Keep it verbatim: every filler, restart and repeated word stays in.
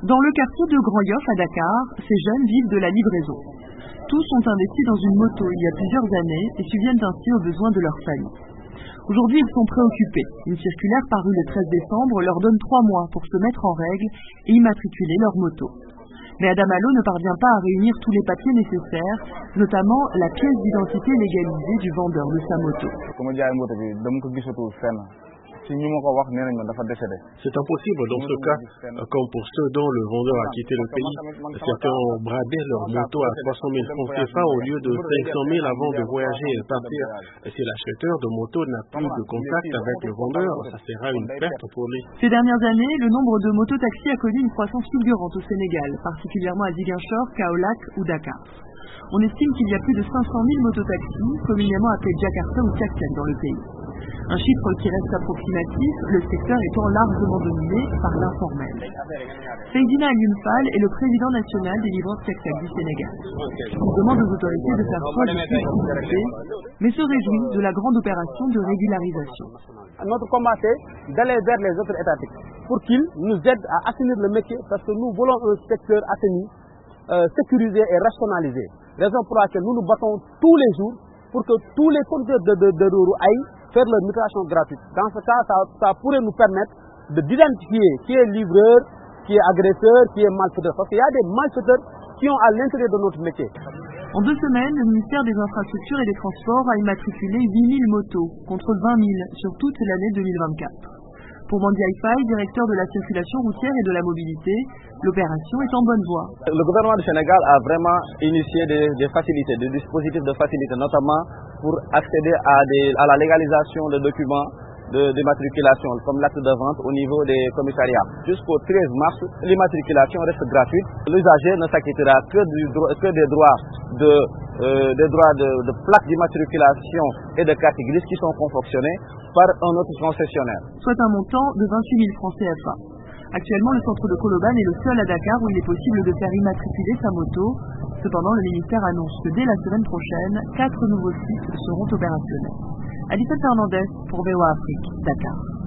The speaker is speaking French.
Dans le quartier de Grand Yoff à Dakar, ces jeunes vivent de la livraison. Tous ont investi dans une moto il y a plusieurs années et subviennent ainsi aux besoins de leur famille. Aujourd'hui, ils sont préoccupés. Une circulaire parue le treize décembre leur donne trois mois pour se mettre en règle et immatriculer leur moto. Mais Adamalo ne parvient pas à réunir tous les papiers nécessaires, notamment la pièce d'identité légalisée du vendeur de sa moto. C'est impossible dans ce cas, comme pour ceux dont le vendeur a quitté le pays. Certains ont bradé leur moto à trois cent mille francs C F A au lieu de cinq cent mille avant de voyager et partir. Et si l'acheteur de moto n'a plus de contact avec le vendeur, ça sera une perte pour lui. Ces dernières années, le nombre de mototaxis a connu une croissance fulgurante au Sénégal, particulièrement à Ziguinchor, Kaolack ou Dakar. On estime qu'il y a plus de cinq cent mille mototaxis, communément appelés Jakarta ou Tchak-Tchak dans le pays. Un chiffre qui reste approximatif, le secteur étant largement dominé par l'informel. Seydina Alioune est le président national des livreurs Tchak-Tchak du Sénégal. Il demande aux autorités de faire preuve de flexibilité, mais se réjouit de la grande opération de régularisation. Notre combat, c'est d'aller vers les autres étatiques pour qu'ils nous aident à assainir le métier, parce que nous voulons un secteur assaini, euh, sécurisé et rationalisé. Raison pour laquelle nous nous battons tous les jours pour que tous les conducteurs de, de, de Dourou aillent faire leur migration gratuite. Dans ce cas, ça, ça pourrait nous permettre d'identifier qui est livreur, qui est agresseur, qui est malfaiteur. Parce qu'il y a des malfaiteurs qui sont à l'intérieur de notre métier. En deux semaines, le ministère des Infrastructures et des Transports a immatriculé huit mille motos, contre vingt mille sur toute l'année deux mille vingt-quatre. Pour Mandy Aifai, directeur de la circulation routière et de la mobilité, l'opération est en bonne voie. Le gouvernement du Sénégal a vraiment initié des, des facilités, des dispositifs de facilité, notamment pour accéder à, des, à la légalisation de documents de, de matriculation, comme l'acte de vente au niveau des commissariats. Jusqu'au treize mars, l'immatriculation reste gratuite. L'usager ne s'acquittera que, que des droits de, euh, des droits de, de plaques d'immatriculation et de carte grise qui sont confectionnés par un autre concessionnaire. Soit un montant de vingt-huit mille francs C F A. Actuellement, le centre de Colobane est le seul à Dakar où il est possible de faire immatriculer sa moto. Cependant, le ministère annonce que dès la semaine prochaine, quatre nouveaux sites seront opérationnels. Alissa Fernandez pour V O A Afrique, Dakar.